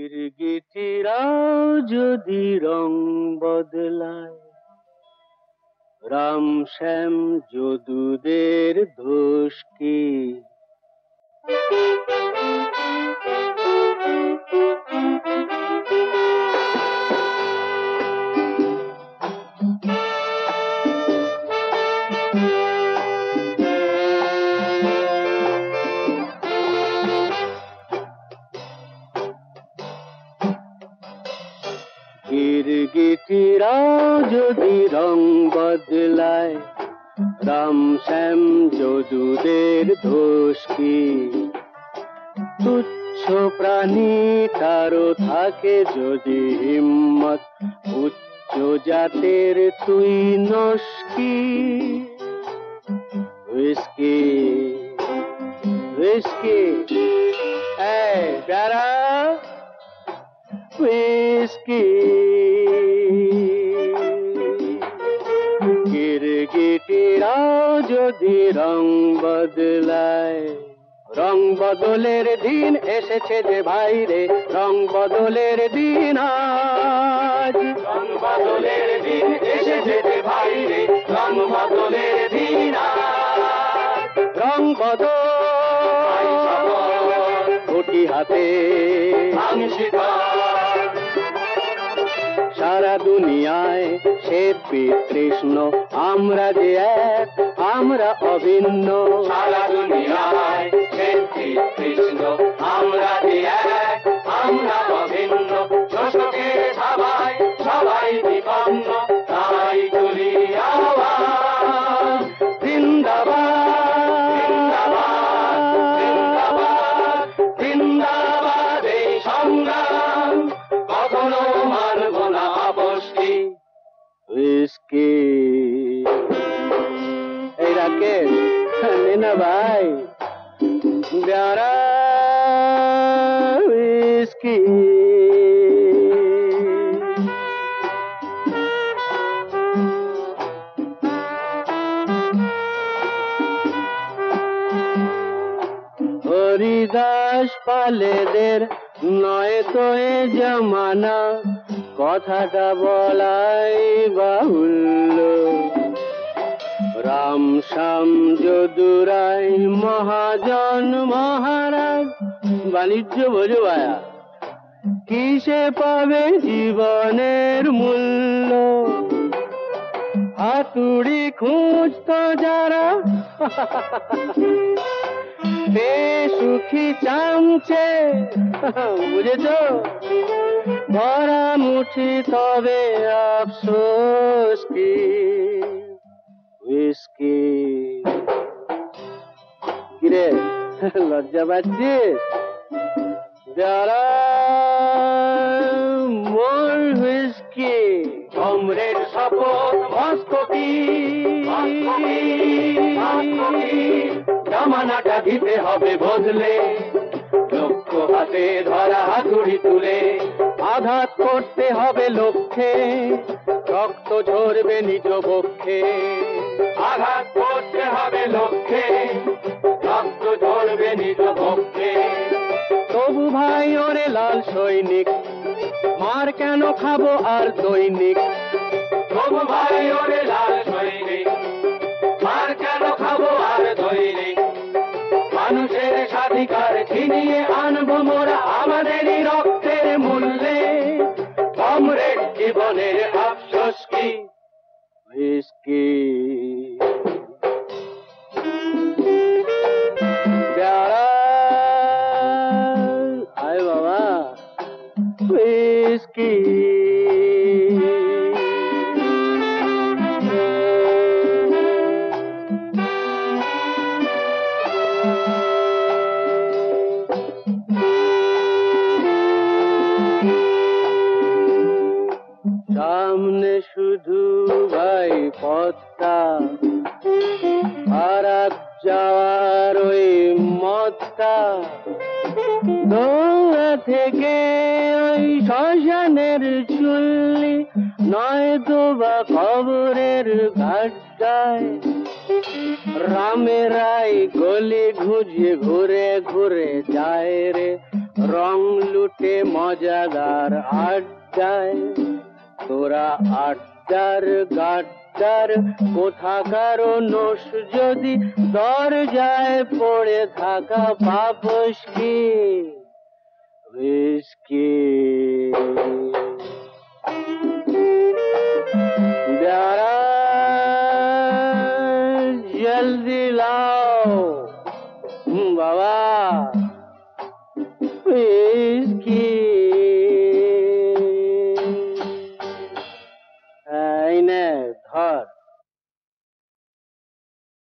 গিরগিটিরাও যদি রং বদলায়, রাম শ্যাম যদুদের দোষ কি? গিরগিটিরাও যদি রং বদলায়, রাম শ্যাম যদুদের দোষ কি? তুচ্ছ প্রাণী তারও থাকে যদি হিম্মত, উচ্চ জাতের তুই নস কি? হুইস্কি হুইস্কি এই প্যারা হুইস্কি। গিরগিটিরাও যদি রং বদলায়, রং বদলের দিন এসেছে যে ভাইরে, রং বদলের দিন আজ। রং বদলের দিন এসেছে যে ভাইরে, রং বদলের দিন আজ। রং বদল কোটি হাতে সারা দুনিয়ায় শ্বেত কৃষ্ণ, আমরা যে এক, আমরা অভিন্ন। সারা দুনিয়ায় শ্বেত কৃষ্ণ, আমরা যে এক, আমরা অভিন্ন। শোষকের সবাই সবাই বিপন্ন, তাই তুলি আওয়াজ জিন্দাবাদ জিন্দাবাদ জিন্দাবাদ। এই সংগ্রাম কখনো মানব না আপসকে। হুইস্কি এই রাকেশ নে না ভাই, প্যারা হুইস্কি। হরিদাস পালেদের নয় তো এ জমানা, কথাটা বলাই বাহুল্য। রাম শ্যাম যদুরাই মহাজন মহারাজ, বাণিজ্য বোঝো ভায়া, কিসে পাবে জীবনের মূল্য? হাতুড়ি খুঁজত যারা বেসুখী চামচে, বুঝেছ? ভরা মুঠি তবে আফসোস কি? হুইস্কি। কিরে লজ্জা পাচ্ছিস? যারা মোর হুইস্কি। কমরেড শপথ মস্কোকি, জামানাটা দিতে হবে বদলে, লক্ষ্য হাতে ধরা হাতুড়ি তুলে আঘাত করতে হবে লক্ষ্যে, রক্ত ঝরবে নিজ বক্ষে। আঘাত করতে হবে লক্ষ্যে, রক্ত ঝরবে নিজ বক্ষে। তবু ভাই ওরে লাল সৈনিক, মার কেন খাবো আর দৈনিক? তবু ভাই ওরে লাল সৈনিক, মার কেন খাবো আর দৈনিক? মানুষের স্বাধিকার ছিনিয়ে আনবো মোরা আমাদেরই রক্তের মূল্যে। কমরেড জীবনের আফসোস কি? হুইস্কি। আয় বাবা হুইস্কি। সামনে শুধু ভাই পথটা, আর যাওয়ার ওই মতটা, দৌড়া থেকে ওই শ্মশানের চুল্লি, নয়তো বা কবরের ঘাটটায়। রামেরাই গলি ঘুরে ঘুরে যায় রে, রং লুটে মজাদার আড্ডায়, তোরা আড্ডার গাড্ডার কোথাকার নোস যদি দরজায় পড়ে থাকা পাপস কি হুইস্কি।